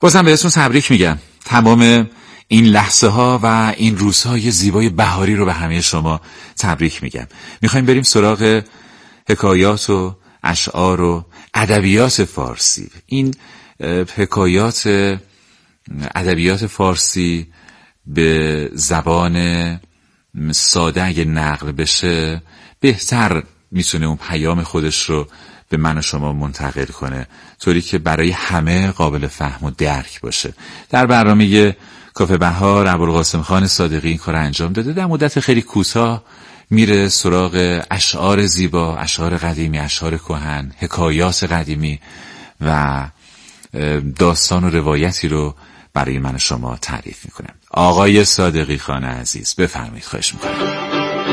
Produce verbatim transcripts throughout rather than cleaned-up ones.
بازم بهتون تبریک میگم. تمام این لحظه ها و این روزهای زیبای بهاری رو به همه شما تبریک میگم. میخوایم بریم سراغ حکایات و اشعار و ادبیات فارسی. این حکایات ادبیات فارسی به زبان ساده اگه نقل بشه بهتر میتونه اون پیام خودش رو به من و شما منتقل کنه، طوری که برای همه قابل فهم و درک باشه. در برنامه کافه بهار ابوالقاسم خان صادقی این کار انجام داده. در مدت خیلی کوتاه میره سراغ اشعار زیبا، اشعار قدیمی، اشعار کهن، حکایات قدیمی و داستان و روایتی رو برای من و شما تعریف میکنم. آقای صادقی خان عزیز بفرمایید، خواهش میکنم.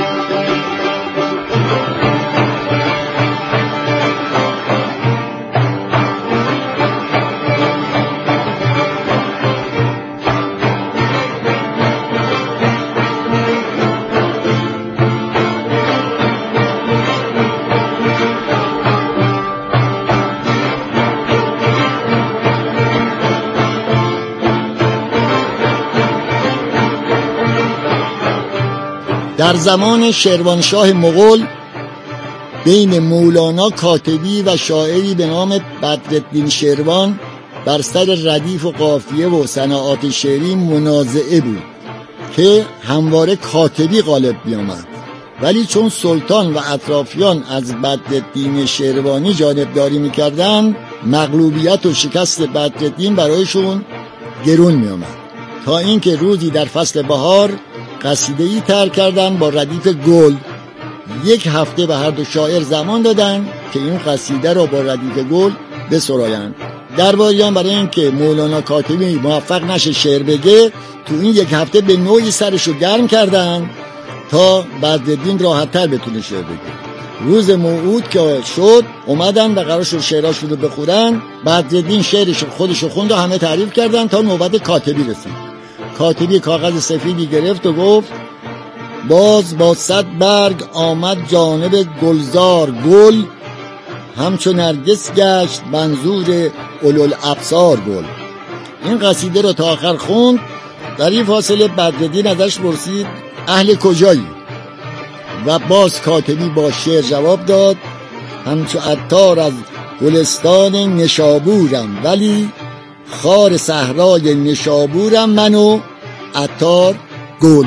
در زمان شیروانشاه مغول بین مولانا کاتبی و شاعری به نام بدرالدین شیروان بر سر ردیف و قافیه و صناعات شعری منازعه بود که همواره کاتبی غالب بیامد، ولی چون سلطان و اطرافیان از بدرالدین شیروانی جانبداری میکردند، مغلوبیت و شکست بدرالدین برایشون گرون میامد، تا اینکه روزی در فصل بهار قصیده‌ای تر کردن با ردیف گل. یک هفته به هر دو شاعر زمان دادن که این قصیده را با ردیف گل بسرایند. درباریان برای اینکه مولانا کاتبی موفق نشه شعر بگه، تو این یک هفته به نوعی سرشو گرم کردن تا بدرالدین راحت تر بتونه شعر بگه. روز موعود که شد اومدن و قرار شد شعراشون رو بخونن. بدرالدین شعرش خودشو خوند و همه تعریف کردن تا نوبت کاتبی رسید. کاتبی کاغذ سفیدی گرفت و گفت: باز با صد برگ آمد جانب گلزار گل، همچون نرگس گشت منظور اولوالابصار گل. این قصیده رو تا آخر خوند. در این فاصله بدرالدین ازش پرسید اهل کجایی؟ و باز کاتبی با شعر جواب داد: همچو عطار از گلستان نشابورم، ولی خار صحرای نشابورم من و عطار گل.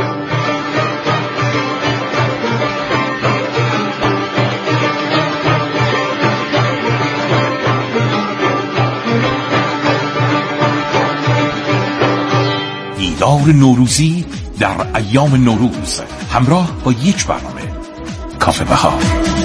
دیدار نوروزی در ایام نوروز همراه با یک برنامه کافه بهار.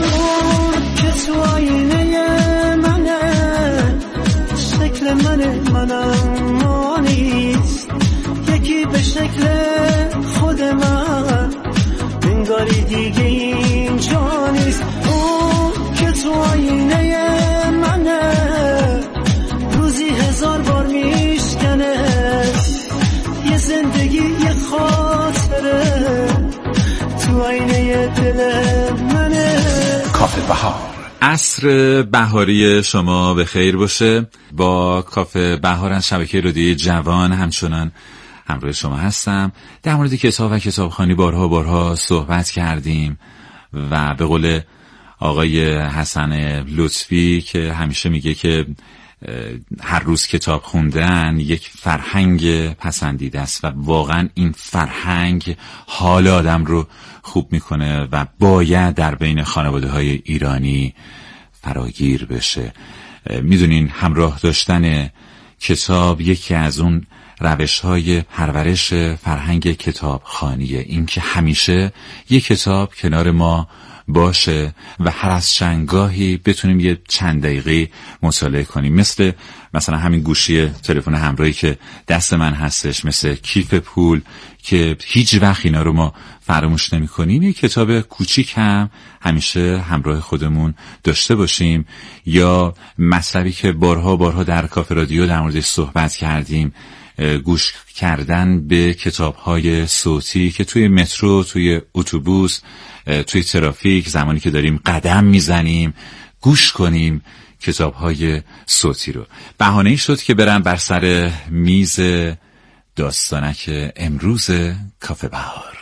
من منم ما نیست، یکی به شکل خود من، انگاری دیگه اینجا نیست. اون که تو آینه منه، روزی هزار بار میشکنه، یه زندگی یه خاطره تو آینه دل منه. کافه بهار. عصر بهاری شما به خیر باشه. با کافه بهار از شبکه رادیوی جوان همچنان همراه شما هستم. در مورد کتاب و کتابخوانی بارها بارها صحبت کردیم و به قول آقای حسن لطفی که همیشه میگه که هر روز کتاب خوندن یک فرهنگ پسندیده است و واقعا این فرهنگ حال آدم رو خوب میکنه و باید در بین خانواده های ایرانی فراگیر بشه. میدونین همراه داشتن کتاب یکی از اون روش های پرورش فرهنگ کتابخوانیه، این که همیشه یک کتاب کنار ما باشه و هر از چندگاهی بتونیم یه چند دقیقه مطالعه کنیم، مثل مثلا همین گوشی تلفن همراهی که دست من هستش، مثل کیف پول که هیچ وقت اینا رو ما فراموش نمی کنیم. یه کتاب کوچیک هم همیشه همراه خودمون داشته باشیم، یا مطلبی که بارها بارها در کافه رادیو در موردش صحبت کردیم، گوش کردن به کتاب‌های صوتی که توی مترو، توی اتوبوس، توی ترافیک، زمانی که داریم قدم میزنیم گوش کنیم کتاب‌های صوتی رو. بهانه‌ای شد که برم بر سر میز داستانک امروز کافه بهار.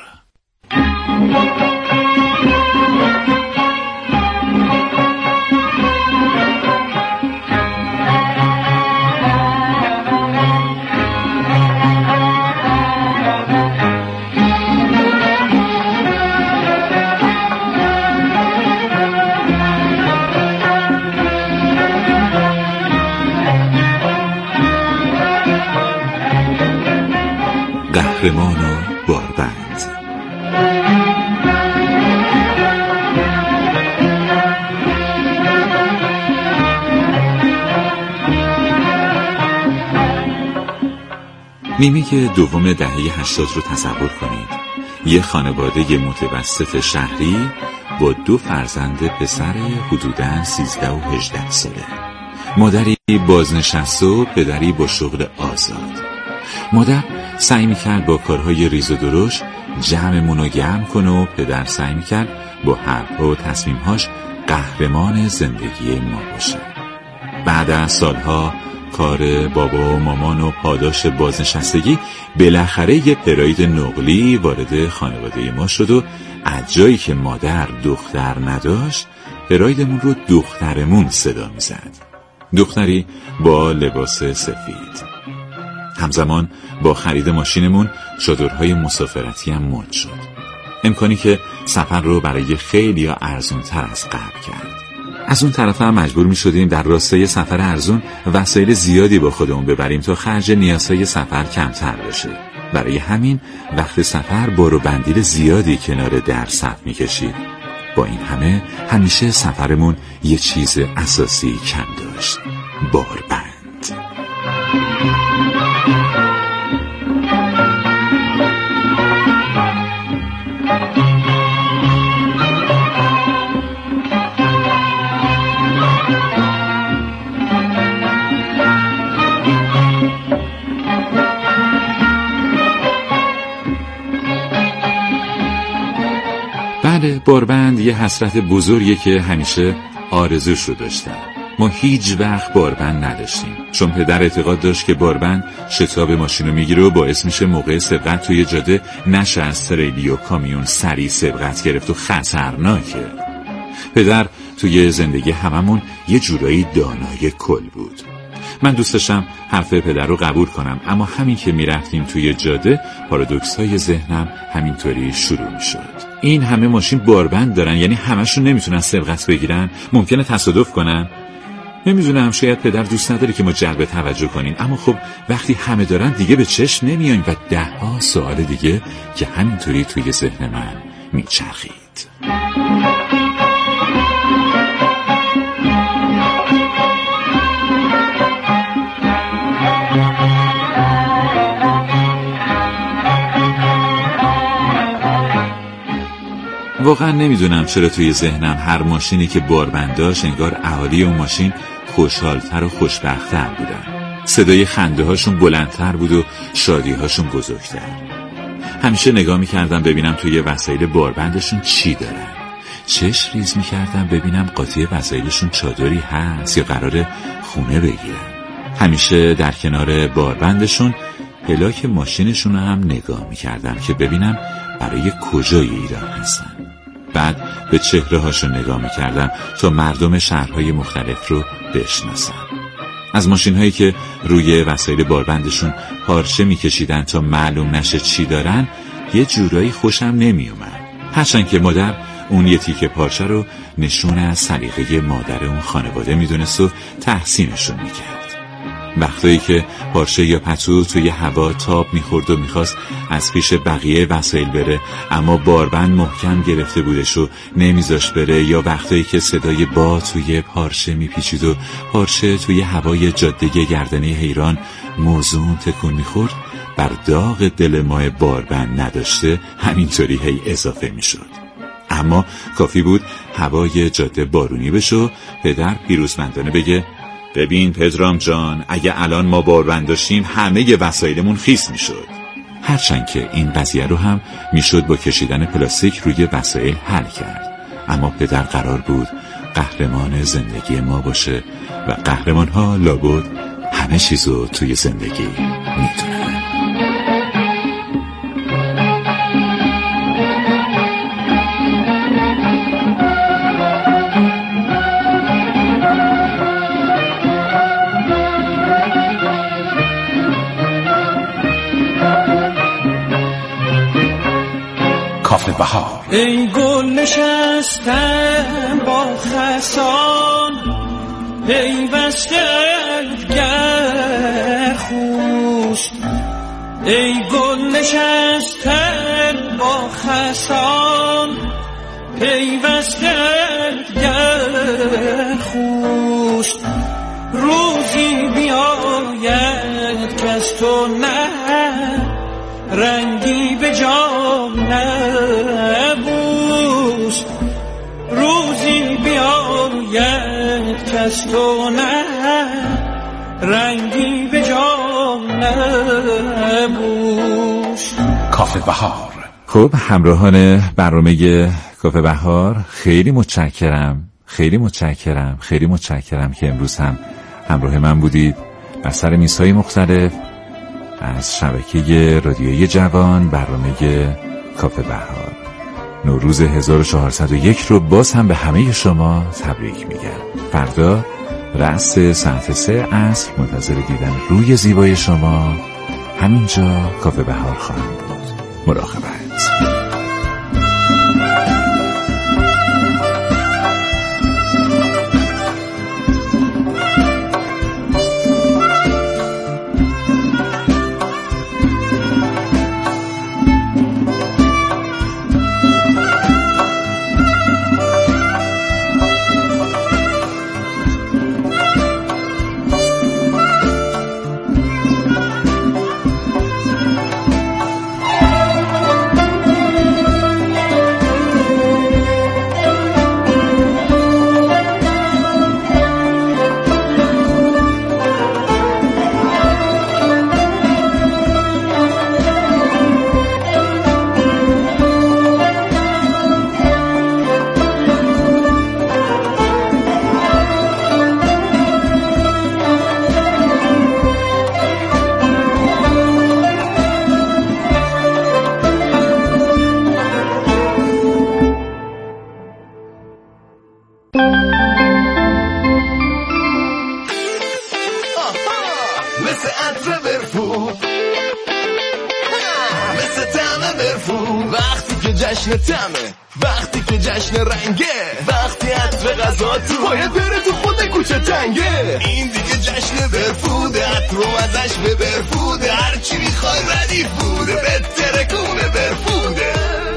قهرمان و باربند. نیمه دوم دهه هشتاد رو تصور کنید. یه خانواده متوسط شهری با دو فرزند پسر حدوداً سیزده و هجده ساله. مادری بازنشسته و پدری با شغل آزاد. مادر سعی میکرد با کارهای ریز و درشت جمعمون رو گرم کنه و پدر سعی میکرد با حرفها و تصمیمهاش قهرمان زندگی ما باشه. بعد از سالها کار بابا و مامان و پاداش بازنشستگی بالاخره یه پراید نقلی وارد خانواده ما شد و از جایی که مادر دختر نداشت پرایدمون رو دخترمون صدا میزد. دختری با لباس سفید. همزمان با خرید ماشینمون چادرهای مسافرتی هم مد شد. امکانی که سفر رو برای خیلی ها ارزون تر از قبل کرد. از اون طرف هم مجبور می شدیم در راستای سفر ارزون وسایل زیادی با خودمون ببریم تا خرج نیازهای سفر کمتر بشه. برای همین وقت سفر بار و بندیل زیادی کنار در صف می کشید. با این همه همیشه سفرمون یه چیز اساسی کم داشت: باربند. بله، باربند یه حسرت بزرگیه که همیشه آرزوش رو داشتم. ما هیچ وقت باربند نداشتیم چون پدر اعتقاد داشت که باربند شتاب ماشین رو میگیره و باعث میشه موقع سبقت توی جاده نشه از تریلی و کامیون سریع سبقت گرفت و خطرناکه. پدر توی زندگی هممون یه جورایی دانای کل بود. من دوست داشتم حرف پدر رو قبول کنم، اما همین که میرفتیم توی جاده پارادوکس های ذهنم همینطوری شروع میشد. این همه ماشین باربند دارن، یعنی همشون نمیتونن سبقت بگیرن؟ ممکنه تصادف کنن؟ نمیدونم، شاید پدر دوست نداره که ما جلب توجه کنیم، اما خب وقتی همه دارن دیگه به چشم نمیایم و ده ها سوال دیگه که همینطوری توی ذهن من میچرخید. واقعا نمیدونم چرا توی ذهنم هر ماشینی که باربند داشت انگار اهالی اون ماشین خوشحالتر و خوشبخت‌تر بودن. صدای خنده هاشون بلندتر بود و شادی هاشون بزرگتر. همیشه نگاه میکردم ببینم توی وسایل باربندشون چی دارن. چشم ریز میکردم ببینم قاطی وسایلشون چادری هست یا قراره خونه بگیرن. همیشه در کنار باربندشون پلاک ماشینشون رو هم نگاه میکردم که ببینم برای کجای ایران هستن. بعد به چهره هاشون نگاه میکردم تا مردم شهرهای مختلف رو بشناسم. از ماشین هایی که روی وسایل باربندشون پارچه میکشیدن تا معلوم نشه چی دارن یه جورایی خوشم نمیومد، هرچند که مادر اون یه تیکه پارچه رو نشون از سلیقه مادر اون خانواده میدونست و تحسینشون میکرد. وقتایی که پارچه یا پتو توی هوا تاب میخورد و میخواست از پیش بقیه وسایل بره اما باربند محکم گرفته بودش و نمیذاش بره، یا وقتایی که صدای با توی پارچه میپیچید و پارچه توی هوای جاده گردنه حیران موزون تکون میخورد، بر داغ دل ما باربند نداشته همینطوری هی اضافه میشد. اما کافی بود هوای جاده بارونی بشه و پدر پیروزمندانه بگه ببین پدرام جان، اگه الان ما باربند داشتیم همه وسایلمون خیس میشد. هرچند که این قضیه رو هم میشد با کشیدن پلاستیک روی وسایل حل کرد، اما پدر قرار بود قهرمان زندگی ما باشه و قهرمان‌ها لابد همه چیزو توی زندگی میدونن. کافه بهار. ای گل نشستم با خسان، ای وصلگر خوش، ای گل نشستم با خسان، ای وصلگر خوش، روزی بیاید که از تو نه رنگی به جا نبوس، روزی بیاید که از تو نه رنگی به جا نبوس. کافه بهار. خب همراهان برنامه کافه بهار، خیلی متشکرم خیلی متشکرم خیلی متشکرم که امروز هم همراه من بودید بر سر میزهای مختلف از شبکه رادیویی جوان. برنامه کافه بهار نوروز هزار و چهارصد و یک رو باز هم به همه شما تبریک میگم. فردا رأس ساعت سه عصر منتظر دیدن روی زیبای شما همینجا کافه بهار خواهم بود. مراقبت. جشن تمه، وقتی که جشن رنگه، وقتی عطر غذا تو باید بره تو خود کوچه تنگه. این دیگه جشن برفوده، عطرو ازش به برفوده، هرچی میخوای ردیف بوده، بهتره کنه برفوده.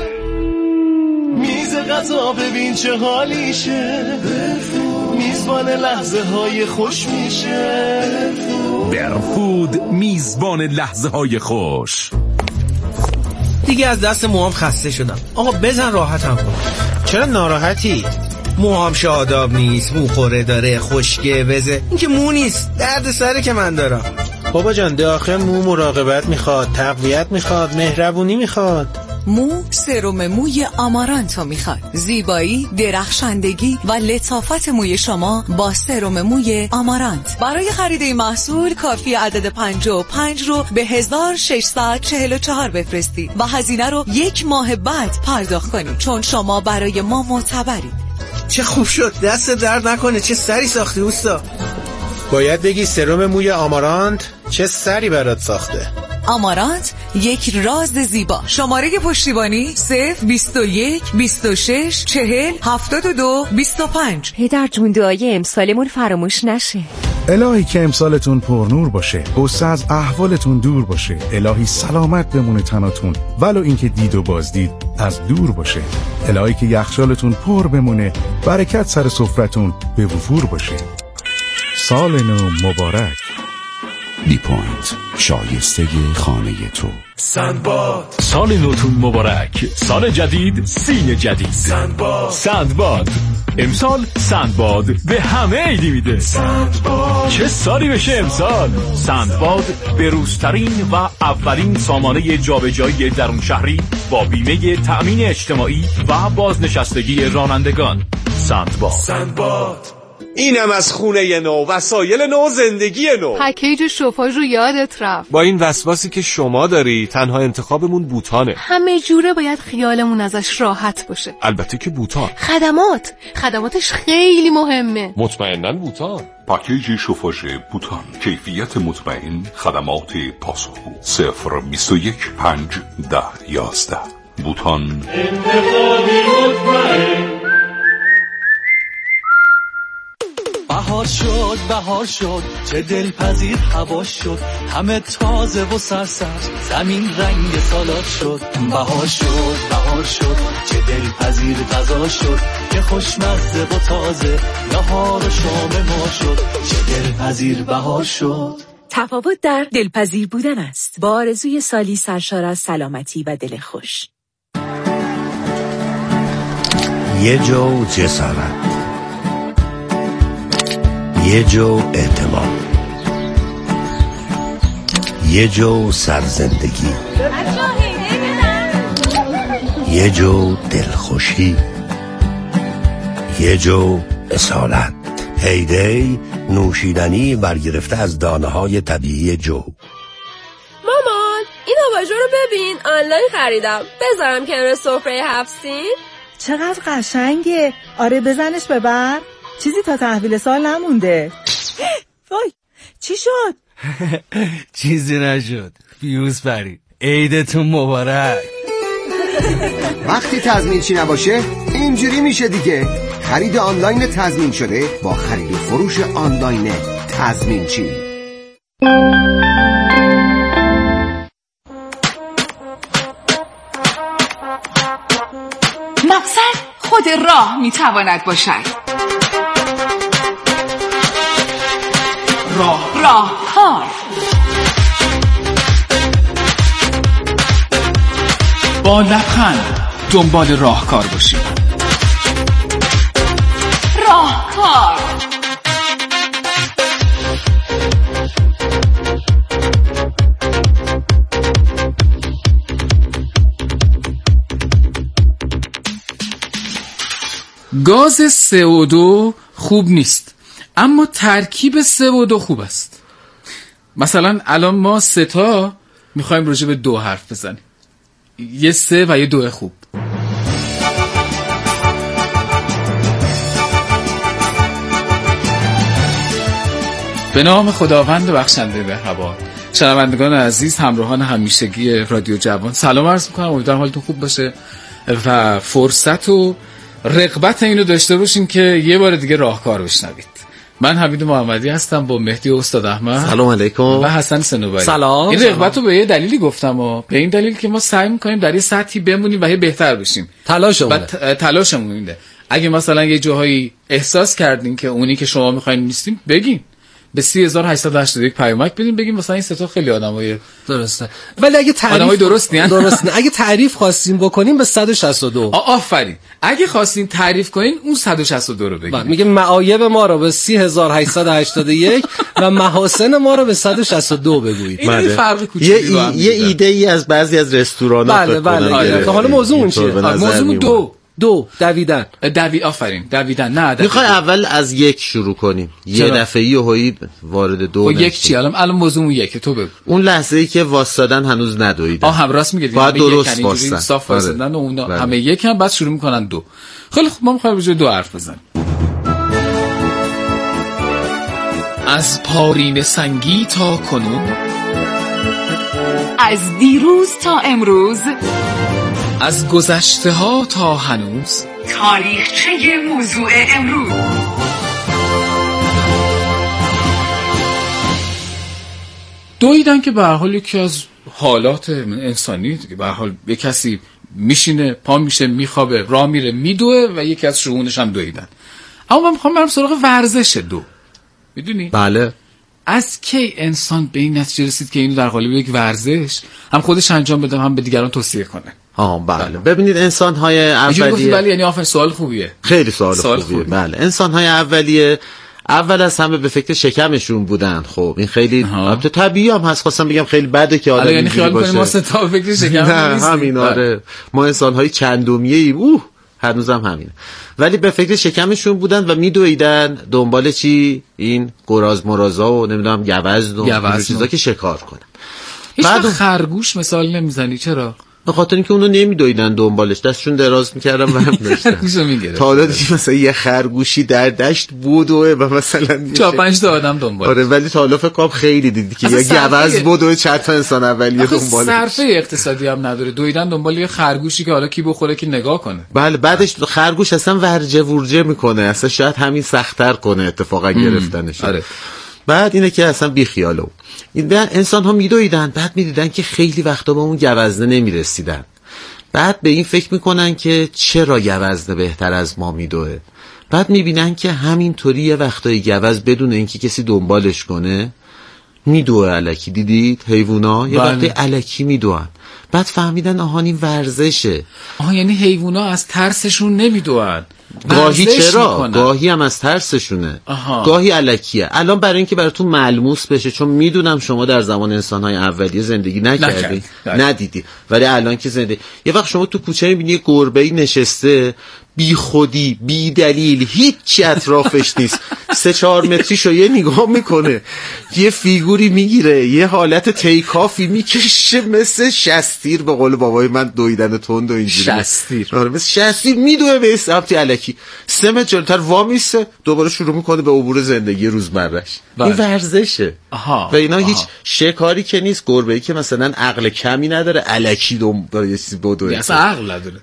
میز غذا ببین چه حالیشه، میزبان لحظه های خوش میشه. برفود میزبان لحظه های خوش. دیگه از دست موهام خسته شدم. آقا بزن راحتم کن. چرا ناراحتی؟ موهام شاداب نیست، مو خوره داره، خشکه بزه. این که مو نیست، درد سره که من دارم. بابا جان داخل مو مراقبت میخواد، تقویت میخواد، مهربونی میخواد. مو سرم موی آمارانتو میخواد. زیبایی، درخشندگی و لطافت موی شما با سرم موی آمارانت. برای خرید این محصول کافی عدد پنجاه و پنج رو به هزار و ششصد و چهل و چهار بفرستید و هزینه رو یک ماه بعد پرداخت کنید، چون شما برای ما معتبرید. چه خوب شد، دست درد نکنه. چه سری ساختی اوستا. باید بگی سرم موی آمارانت چه سری برات ساخته. آمارانت، یک راز زیبا. شماره پشتیبانی صفر بیست و یک بیست و شش چهل هفتاد و دو بیست و پنج. پدر جون دعای امسالمون فراموش نشه. الهی که امسالتون پرنور باشه، غصه از احوالتون دور باشه، الهی سلامت بمونه تناتون، ولو اینکه دید و بازدید از دور باشه، الهی که یخچالتون پر بمونه، برکت سر سفرتون به وفور باشه. سال نو مبارک. بی پوینت، شایسته خانه تو. سندباد، سال نوتون مبارک. سال جدید، سین جدید. سندباد، سندباد امسال سندباد به همه عیدی میده. سندباد، چه سالی بشه امسال. سندباد به روزترین و اولین سامانه جابجایی درون شهری با بیمه تأمین اجتماعی و بازنشستگی رانندگان. سندباد. سندباد اینم از خونه نو، وسایل نو، زندگی نو. پکیج شوفاژ رو یادت رفت. با این وسواسی که شما داری تنها انتخابمون بوتانه. همه جوره باید خیالمون ازش راحت باشه. البته که بوتان. خدمات خدماتش خیلی مهمه. مطمئناً بوتان. پاکیج شوفاژ بوتان، کیفیت مطمئن، خدمات پاسخگو. صفر بیست و یک پنج ده یازده. بوتان. انتخابی مطمئن. بهار شد بهار شد چه دلپذیر هوا شد، همه تازه و سرسبز، زمین رنگ سالاد شد. بهار شد بهار شد چه دلپذیر غذا شد، که خوشمزه و تازه نهار و شام ما شد. چه دلپذیر بهار شد. تفاوت در دلپذیر بودن است، با آرزوی سالی سرشار از سلامتی و دل خوش. یه جو جسارت، یه جو اعتماد، یه جو سرزندگی، یه جو دلخوشی، یه جو اصالت. هیدی نوشیدنی برگرفته از دانه های طبیعی جو. مامان این آباژور رو ببین، آنلاین خریدم، بذارم کنار سفره هفت سین. چقدر قشنگه. آره بزنش ببر، چیزی تا تحویل سال نمونده. وای چی شد؟ چیزی نشد. فیوز پرید. عیدتون مبارک. وقتی تضمینچی نباشه اینجوری میشه دیگه. خرید آنلاین تضمین شده با خرید فروش آنلاین تضمینچی. مقصد خود راه میتواند باشد. راه راهکار. با لبخند دنبال راهکار باشید. راهکار. گاز سه او دو خوب نیست، اما ترکیب سه او دو خوب است. مثلا الان ما سه تا میخوایم راجع به دو حرف بزنیم، یه سه و یه دو خوب. به نام خداوند بخشنده مهربان. شنوندگان عزیز، همراهان همیشگی رادیو جوان، سلام عرض میکنم. امیدوارم حالتون خوب باشه و فرصت و رغبت اینو داشته باشین که یه بار دیگه راهکار بشنوید. من حمید محمدی هستم با مهدی استاد احمد. سلام علیکم. و حسن سنوبری. سلام. این رغبت رو به یه دلیلی گفتم و به این دلیل که ما سعی می‌کنیم در یه سطحی بمونیم و یه بهتر بشیم. تلاشمون تلاشمون اینه. اگه مثلا یه جاهایی احساس کردین که اونی که شما می‌خواید نیستین، بگین. به سه هزار و هشتصد و هشتاد و یک پیامک بدین، بگیم مثلا این سه تا خیلی آدمای درسته، ولی اگه تعریف آدمای درستی ان درست نه. اگه تعریف خواستیم بکنیم به صد و شصت و دو. آفرین. اگه خواستین تعریف کنین اون صد و شصت و دو رو بگین. میگه معایب ما رو به سه هزار و هشتصد و هشتاد و یک و محاسن ما رو به صد و شصت و دو بگویید. این فرق کوچیکی یه یه ایده ای از بعضی از رستوران‌ها. بله بله. حالا موضوع چیه؟ موضوع دو دو دویدن. دوی آفرین دویدن. نه میخوای اول از یک شروع کنیم، یه دفعه‌ای هویی وارد دو نشیم. یک چی؟ الان الان موضوع یک تو بگو. اون لحظه‌ای که واسادن هنوز ندویدن. آه هم راست میگید. باید درست واسادن. صاف واسادن و اون همه یک هم بعد شروع میکنن دو. خیلی خب ما میخوایم راجع دو حرف بزنیم. از پارین سنگی تا کنون، از دیروز تا امروز، از گذشته ها تا هنوز، تاریخچه موضوع امروز. دویدن که به هر حال یکی از حالات انسانی دیگه. به هر حال یک کسی میشینه، پا میشه، میخوابه، راه میره، میدوه و یکی از شؤونش هم دویدن. اما من میخوام برم سراغ ورزش دو. میدونی؟ بله. از کی انسان به این نتیجه رسید که اینو در قالب یک ورزش هم خودش انجام بده هم به دیگران توصیه کنه؟ آه بله. بله. ببینید انسان‌های اولیه. بله یعنی آفرین، سوال خوبیه. خیلی سوال, سوال خوبیه. خوبیه. بله. انسان‌های اولیه اول از همه به فکر شکمشون بودن. خب این خیلی البته طبیعی هم هست. خواستم بگم خیلی بده که آدم یعنی خیال کنیم ما ستا فکر شکم نیست. همین آره. ما انسان‌های چندمیه ایم. اوه هنوزم همینه. ولی به فکر شکمشون بودن و میدویدن دنبال چی؟ این گراز مرازا و نمیدونم گوزن و این چیزا که شکار کنن. هیچ وقت خرگوش مثال نمیزنی چرا؟ به خاطر اینکه اونو نمیدویدن دنبالش، دستشون دراز میکردن و هم داشتن. تا حالا دیدی مثلا یه خرگوشی در دشت بودوه و مثلا چهار پنج تا آدم دنبالش. آره ولی تا حالا فکر کنم خیلی دیدی که یه گوز بودوه چند تا انسان اولیه دنبالش. صرفه اقتصادی هم نداره دویدن دنبال یه خرگوشی که حالا کی بخوره کی نگاه کنه. بله بعدش خرگوش اصلا ورجه ورجه میکنه، اصلا شاید همین سخت‌تر کنه اتفاقا گرفتنش. آره. بعد اینه که اصلا بی خیالو این انسان ها میدویدن، بعد میدیدن که خیلی وقتا به اون گوزنه نمیرسیدن، بعد به این فکر میکنن که چرا گوزنه بهتر از ما میدوه، بعد میبینن که همینطوری یه وقتای گوز بدون اینکه کسی دنبالش کنه میدوه الکی. دیدید حیوونا یه وقتی الکی میدوئن، بعد فهمیدن آهان این ورزشه. آها یعنی حیوونا از ترسشون نمیدوئن، گاهی چرا میکنن. گاهی هم از ترسشونه. آها. گاهی الکیه. الان برای اینکه براتون ملموس بشه، چون میدونم شما در زمان انسان‌های اولیه زندگی نکردی ندیدی، ولی الان که زندگی یه وقت شما تو کوچه میبینی یه گربه‌ای نشسته بی خودی بی دلیل، هیچی اطرافش نیست، سه چهار متریشو یه نگاه میکنه، یه فیگوری میگیره، یه حالت تیکافی میکشه مثل شستیر، به قول بابای من دویدن تند و اینجوری شستیر. آره مثل شستیر میدوه به سمت الکی، سه متر جلوتر وامیسته دوباره شروع میکنه به عبور زندگی روزمره‌اش. این ورزشه. آها. و اینا آها. هیچ شکاری که نیست، گربه‌ای که مثلا عقل کمی نداره الکی دنبال یه چیزی بدوه، اصلا عقل نداره.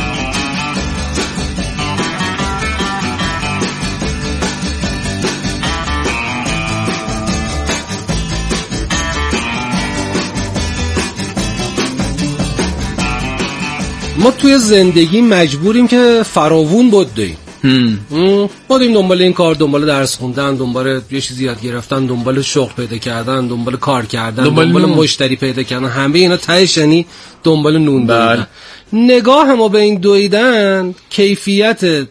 ما توی زندگی مجبوریم که فراوون بدویم. بدویم دنبال این کار، دنبال درس خوندن، دنبال یه چیزی یاد گرفتن، دنبال شغل پیدا کردن، دنبال کار کردن، دنبال, دنبال مشتری پیدا کردن، همه اینا تهش یعنی دنبال نون دویدن. نگاه ما به این دویدن کیفیت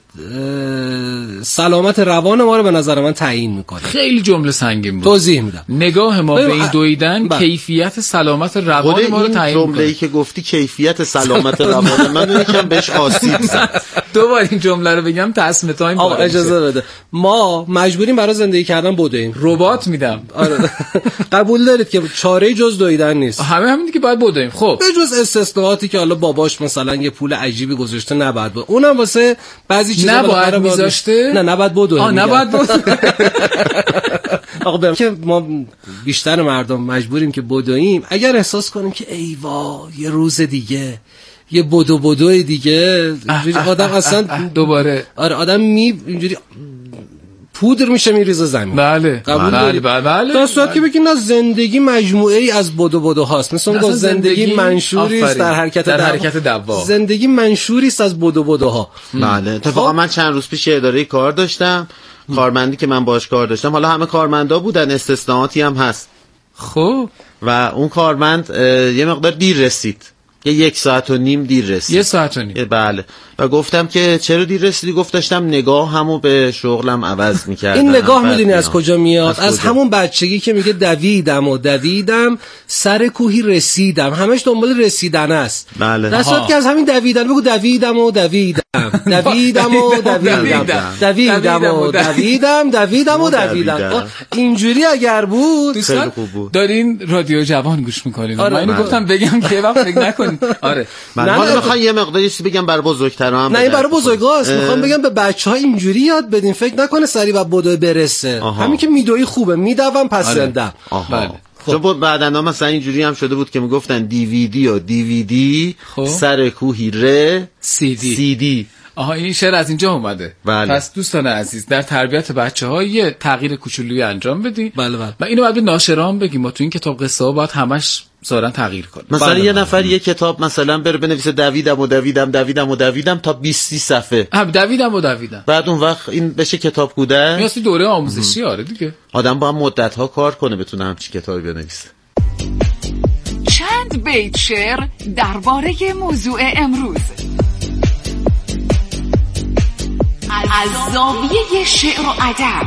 سلامت روان ما رو به نظر من تعیین میکنه. خیلی جمله سنگین بود. توضیح میدم. نگاه ما به این دویدن با. کیفیت سلامت روان ما رو تعیین میکنه. جمله‌ای که گفتی کیفیت سلامت روان من یکم بهش آسیب زد. دوباره این جمله رو بگم تصمیم تایم آقا اجازه بده. ما مجبوریم برای زندگی کردن بدویم. ربات میدم. آره. قبول دارید که چاره جز دویدن نیست. همه همین که باید بدویم. خب به جز استثناءاتی که حالا باباش مثلا یه پول عجیبی گذاشته نباید بود. اونم واسه بعضی چیزا نباید میذاشته. نه نباید بدویم. آ نباید بدویم. آقا بریم که ما بیشتر مردم مجبوریم که بدویم اگر احساس کنیم که ای وا یه روز دیگه یه بدو بدوی دیگه آدم اصلا دوباره آره آدم می اینجوری پودر میشه میریزه زمین. بله بله بله. در صورت که بگی نه زندگی مجموعه ای از بدو بدو هاست، مثلا گفت زندگی منشوری است در حرکت در حرکت دوا. زندگی منشوری است از بدو بدوها. بله اتفاقا من چند روز پیش اداره کار داشتم، کارمندی که من باهاش کار داشتم، حالا همه کارمندا بودن، استثناءاتی هم هست. خب و اون کارمند یه مقدار دیر رسید، یه یک ساعت و نیم دیر رسید. یه ساعت و نیم. بله. و گفتم که چرا دیر رسیدی؟ گفت داشتم نگاه همو به شغلم عوض میکردم. این نگاه میدونی از کجا میاد؟ از, از همون بچگی که میگه دویدم و دویدم سر کوهی رسیدم، همش دنبال رسیدن است. بله. در صورت که از همین دویدن بگو دویدم و دویدم دویدم و دویدم دویدم و دویدم دویدم و دویدم. اینجوری اگر بود دوستان دارین رادیو جوان گوش میکنین. من اینو گفتم بگم که وقت فکر نکنین. آره. من حالا میخوام یه مقداری چیزی بگم برای بزرگترا هم. نه این برای بزرگاست. میخوام بگم به بچه‌ها اینجوری یاد بدین فکر نکنه سری و بدو برسه. همین که میدوی خوبه میدوام پس زندم. بله. چون بعداً مثلا اینجوری هم شده بود که میگفتن دیویدی و دیویدی سر کوهی ر سی دی سی دی. آها این شعر از اینجا اومده. بله. پس دوستان عزیز در تربیت بچه‌ها یه تغییر کوچولویی انجام بدین. بله بله. و اینو بعد به ناشران بگیم ما تو این کتاب قصه ها باید همش ظاهرا تغییر کنیم. مثلا بله یه بله. نفر یه کتاب مثلا بره بنویسه دویدم و دویدم دویدم و دویدم تا بیست صفحه. هم دویدم و دویدم. بعد اون وقت این بشه کتاب کودک. میاستی دوره آموزشی آره دیگه. آدم با هم مدت‌ها کار کنه بتونه همچین کتابی بنویسه. چند بیت شعر درباره موضوع امروز از زاویه شعر و ادب.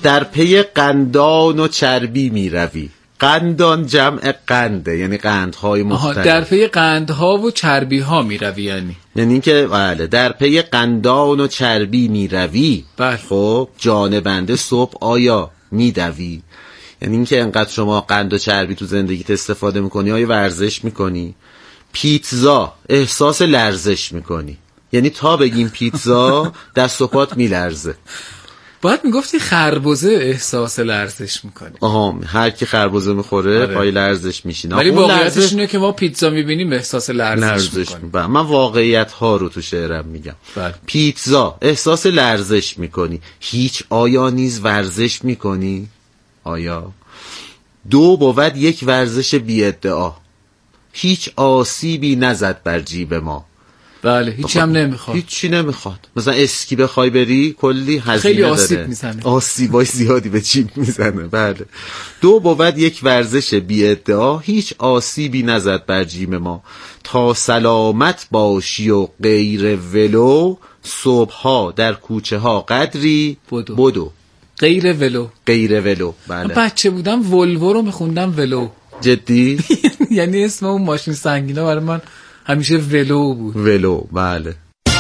در پی قندان و چربی می روی. قندان جمع قنده، یعنی قندهای مختلف. در پی قندها و چربی ها می روی، یعنی یعنی اینکه بله در پی قندان و چربی می روی. بله. خب جان بنده صبح آیا می دوی؟ یعنی اینکه انقدر شما قند و چربی تو زندگیت استفاده میکنی، آیا ورزش میکنی؟ پیتزا احساس لرزش میکنی، یعنی تا بگیم پیتزا دست و پات میلرزه. باید میگفتی خربزه احساس لرزش میکنی. آها، هر کی خربزه میخوره آره. پای لرزش میشینه. ولی واقعیتش لرزش... اینه که ما پیتزا میبینیم احساس لرزش, لرزش میکنیم. من واقعیت ها رو تو شعرم میگم. بله. پیتزا احساس لرزش میکنی. هیچ آیا نیز ورزش میکنی؟ آیا دو بود یک ورزش بی ادعا، هیچ آسیبی نزد بر جیب ما. بله، هیچی هم نمیخواد. هیچی نمیخواد. مثلا اسکی بخوای بری کلی هزینه خیلی داره. آسیب میزنه. آسیبای زیادی به جیب میزنه. بله. دو بود یک ورزش بی ادعا، هیچ آسیبی نزد بر جیب ما. تا سلامت باشی و غیر ولو، صبحها در کوچه ها قدری بدو, بدو. غیر ولو. غیر ولو. بله. بچه بودم ولوو رو میخوندم ولو. جدی؟ یعنی اسم اون ماشین سنگینا برای من همیشه ولو بود. ولو، بله.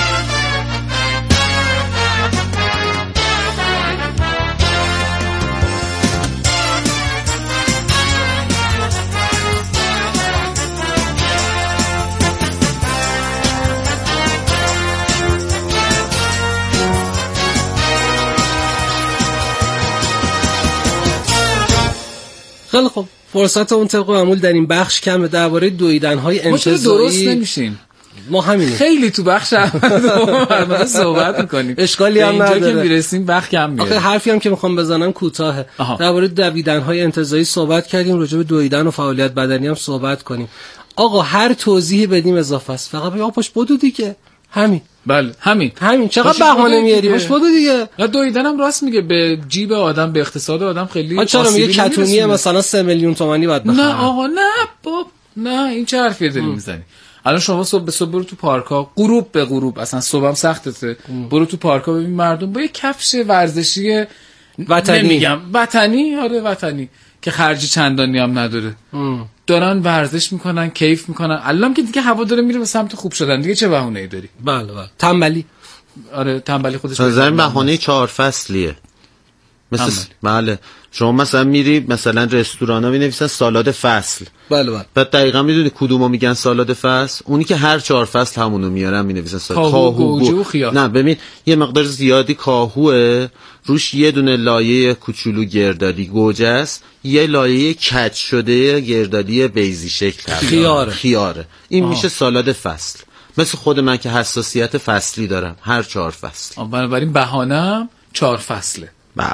خیلی خب، فرصت اون طبق معمول در این بخش کمه. درباره دویدن‌های انتزاعی ما درست نمیشیم. ما همینه. خیلی تو بخش اول صحبت می‌کنیم. اشکالی هم نداره. اینجا که میرسیم بخش کم میاد. آخه حرفی هم که می‌خوام بزنم کوتاهه. درباره دویدن‌های انتزاعی صحبت کردیم، راجع به دویدن و فعالیت بدنی هم صحبت کنیم. آقا هر توضیحی بدیم اضافه است. فقط بگو پاش بدو دیگه. همین. بله، همین. همین. چقدر بهانه میاری؟ باش بدو دیگه. نه دویدنم راست میگه، به جیب آدم، به اقتصاد آدم خیلی آسیبی نمیرسه. چرا میگه کتونیه مثلا سه میلیون تومانی بعد بخره؟ نه آقا، نه باب، نه این چه حرفیه داری میزنی؟ الان شما صبح به صبح برو تو پارکا، غروب به غروب، اصلا صبحم سختته، برو تو پارکا ببین مردم با یه کفش ورزشی وطنی، نمیگم وطنی، آره وطنی، که خرجی چندانی هم نداره، ام. دارن ورزش میکنن، کیف میکنن. الان که دیگه هوا داره میره به سمت خوب شدن، دیگه چه بهونه‌ای داری؟ بله بله. تنبلی. آره تنبلی خودش نظر بهانه چهار فصلیه. مثلا بله، شما مثلا میری مثلا رستورانا می‌نویسن سالاد فصل. بله بله. بعد دقیقاً میدونی کدومو میگن سالاد فصل؟ اونی که هر چهار فصل همونو میارن مینویسن سالاد. کاهو، گوجه و خیار. نه ببین، یه مقدار زیادی کاهوه، روش یه دونه لایه کوچولو گردالی گوجه است، یه لایه کج شده گردالی بیضی شکل خیاره. خیاره. این آه. میشه سالاد فصل. مثل خود من که حساسیت فصلی دارم، هر چهار فصل. بنابراین بهانه‌ام چهار فصله. بله.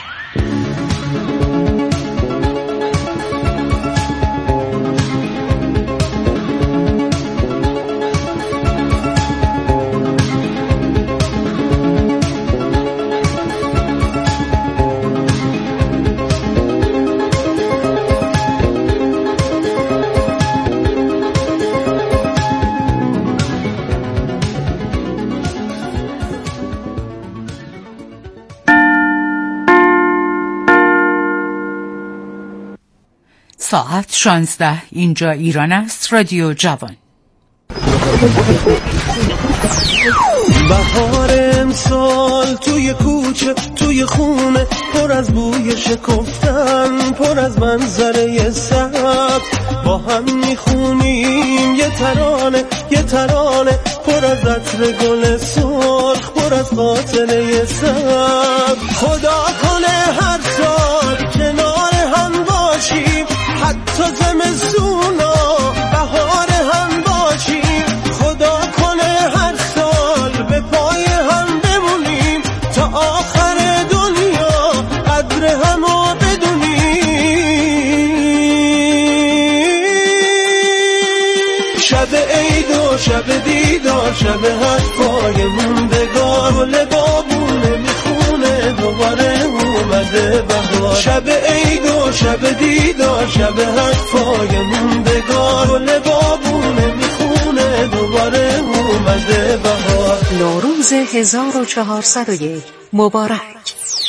ساعت شانزده، اینجا ایران است، رادیو جوان. بهار امسال توی کوچه توی خونه، پر از بوی شکفتن، پر از منظره سبز، با هم میخونیم یه ترانه یه ترانه، پر از عطر گل سرخ، پر از قاطره سبز. خدا کنه هر سال کنار هم باشیم، حتی زمستونا بهار هم باشیم. خدا کنه هر سال به پای هم بمونیم، تا آخر دنیا قدر همو بدونیم. شب عید و شب دیدار، شب حرفای موندگار، گل بابونه میخونه دوباره اومده بهار. شب عید و شب دیدار، شب حرفای موندگار، گل بابونه میخونه دوباره اومده بهار. نوروز هزار و چهارصد و یک مبارک.